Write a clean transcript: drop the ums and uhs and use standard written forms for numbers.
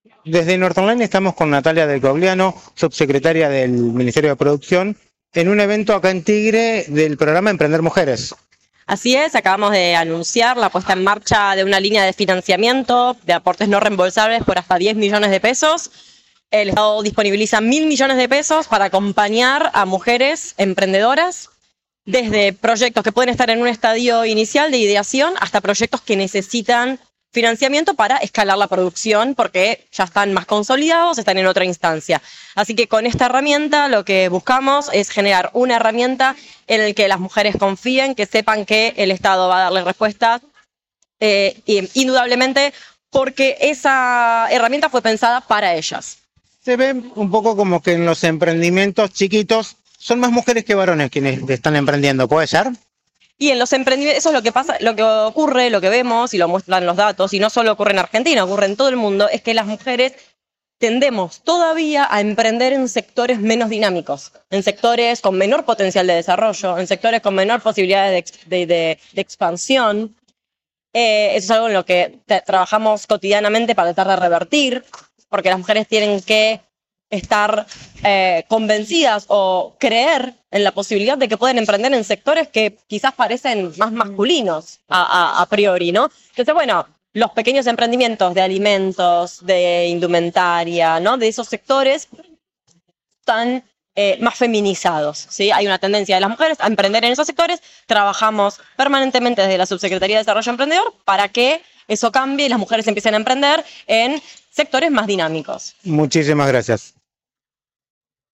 Desde Nortonline estamos con Natalia Del Cogliano, subsecretaria del Ministerio de Producción, en un evento acá en Tigre del programa Emprender Mujeres. Así es, acabamos de anunciar la puesta en marcha de una línea de financiamiento de aportes no reembolsables por hasta 10 millones de pesos. El Estado disponibiliza 1.000 millones de pesos para acompañar a mujeres emprendedoras, desde proyectos que pueden estar en un estadio inicial de ideación hasta proyectos que necesitan financiamiento para escalar la producción porque ya están más consolidados, están en otra instancia. Así que con esta herramienta lo que buscamos es generar una herramienta en la que las mujeres confíen, que sepan que el Estado va a darles respuestas, indudablemente porque esa herramienta fue pensada para ellas. Se ve un poco como que en los emprendimientos chiquitos son más mujeres que varones quienes están emprendiendo, ¿puede ser? Y en los emprendimientos, eso es lo que pasa, lo que ocurre, lo que vemos y lo muestran los datos, y no solo ocurre en Argentina, ocurre en todo el mundo, es que las mujeres tendemos todavía a emprender en sectores menos dinámicos, en sectores con menor potencial de desarrollo, en sectores con menor posibilidades de expansión. Eso es algo en lo que trabajamos cotidianamente para tratar de revertir, porque las mujeres tienen que estar convencidas o creer en la posibilidad de que pueden emprender en sectores que quizás parecen más masculinos a priori, ¿no? Entonces, bueno, los pequeños emprendimientos de alimentos, de indumentaria, ¿no? De esos sectores están más feminizados, ¿sí? Hay una tendencia de las mujeres a emprender en esos sectores. Trabajamos permanentemente desde la Subsecretaría de Desarrollo Emprendedor para que eso cambie y las mujeres empiecen a emprender en sectores más dinámicos. Muchísimas gracias.